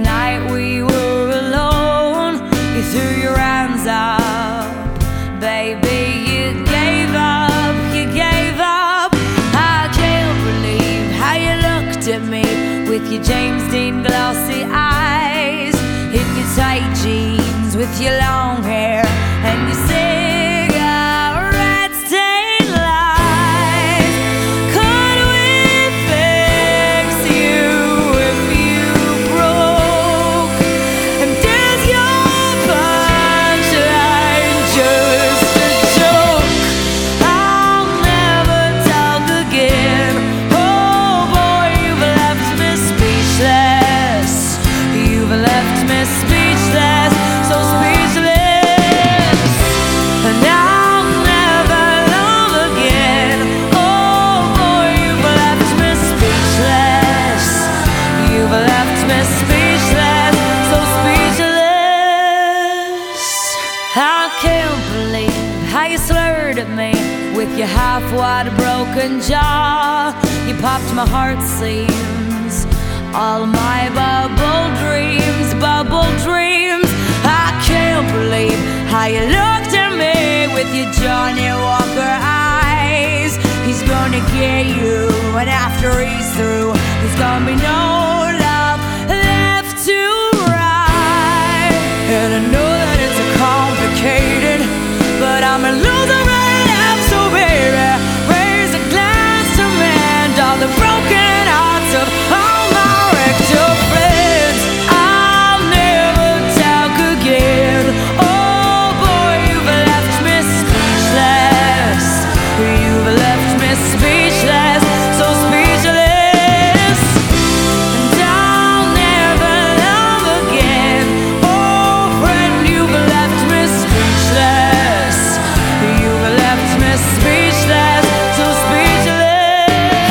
night we were alone, you threw your hands up. Baby, you gave up, you gave up. I can't believe how you looked at me with your James Dean glossy eyes, in your tight jeans with your long hair and your cigarette-stained lies. Could we fix you if you broke? And is your punchline just a joke? I'll never talk again. Oh boy, you've left me speechless. You've left me speechless, so speechless. And I'll never love again. Oh boy, you've left me speechless. You've left me speechless, so speechless. I can't believe how you slurred at me with your half-wide broken jaw. You popped my heart seams, all my bubble dreams, bubble dreams. I can't believe how you looked at me with your Johnny Walker eyes. He's gonna get you, and after he's through, there's gonna be no love left to ride. And I know that it's complicated, but I'm a loser right now, so baby, raise a glass to mend all the broken hearts of all my wrecked up friends. I'll never talk again. Oh boy, you've left me speechless. You've left me speechless, so speechless. And I'll never love again. Oh friend, you've left me speechless. You've left me speechless, so speechless.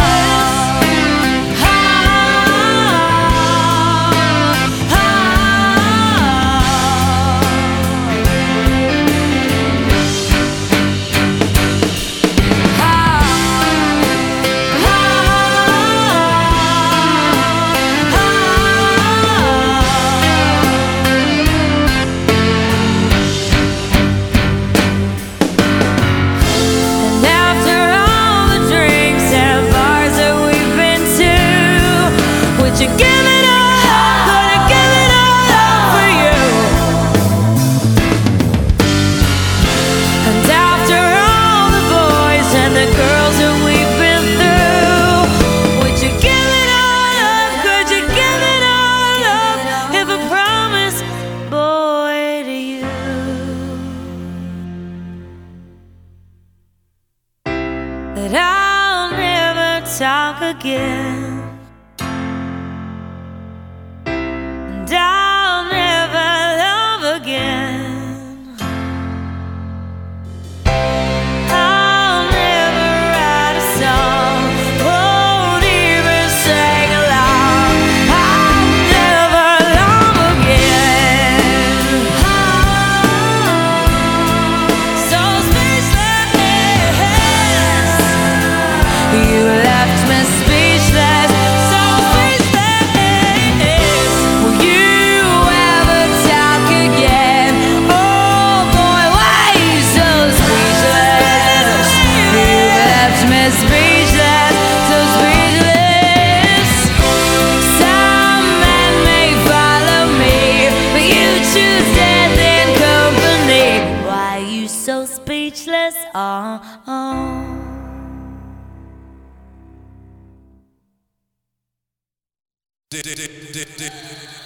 And after all the drinks and bars that we've been to, would you give it all? Would I give it all up for you? And after all the boys and the girls that we've been through, would you give it all up? Could you give it all up if I promised, boy, to you that I'll never talk again, and I'll never love again. I'll never write a song, won't even sing along. I'll never love again. So speechless. You left me speechless, so speechless. Will you ever talk again? Oh boy, why you so speechless? You left me speechless, so speechless. Some men may follow me, but you choose death in company. Why you so speechless? Oh.